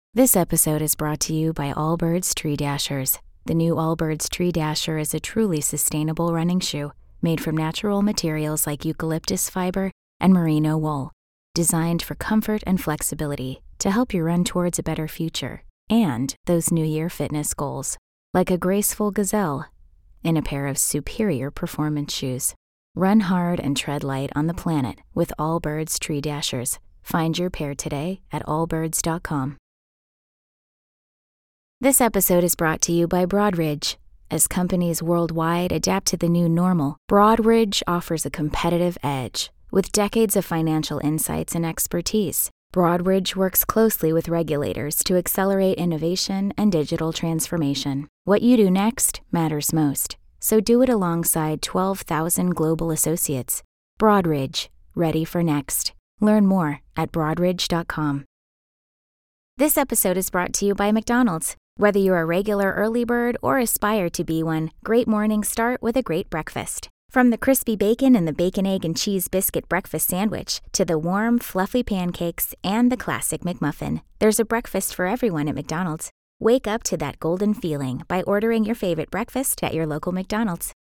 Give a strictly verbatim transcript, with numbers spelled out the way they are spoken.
This episode is brought to you by Allbirds Tree Dashers. The new Allbirds Tree Dasher is a truly sustainable running shoe made from natural materials like eucalyptus fiber and merino wool, designed for comfort and flexibility to help you run towards a better future and those New Year fitness goals, like a graceful gazelle in a pair of superior performance shoes. Run hard and tread light on the planet with Allbirds Tree Dashers. Find your pair today at allbirds dot com. This episode is brought to you by Broadridge. As companies worldwide adapt to the new normal, Broadridge offers a competitive edge. With decades of financial insights and expertise, Broadridge works closely with regulators to accelerate innovation and digital transformation. What you do next matters most, so do it alongside twelve thousand global associates. Broadridge, ready for next. Learn more at broadridge dot com. This episode is brought to you by McDonald's. Whether you're a regular early bird or aspire to be one, great mornings start with a great breakfast. From the crispy bacon and the bacon, egg, and cheese biscuit breakfast sandwich to the warm, fluffy pancakes and the classic McMuffin, there's a breakfast for everyone at McDonald's. Wake up to that golden feeling by ordering your favorite breakfast at your local McDonald's.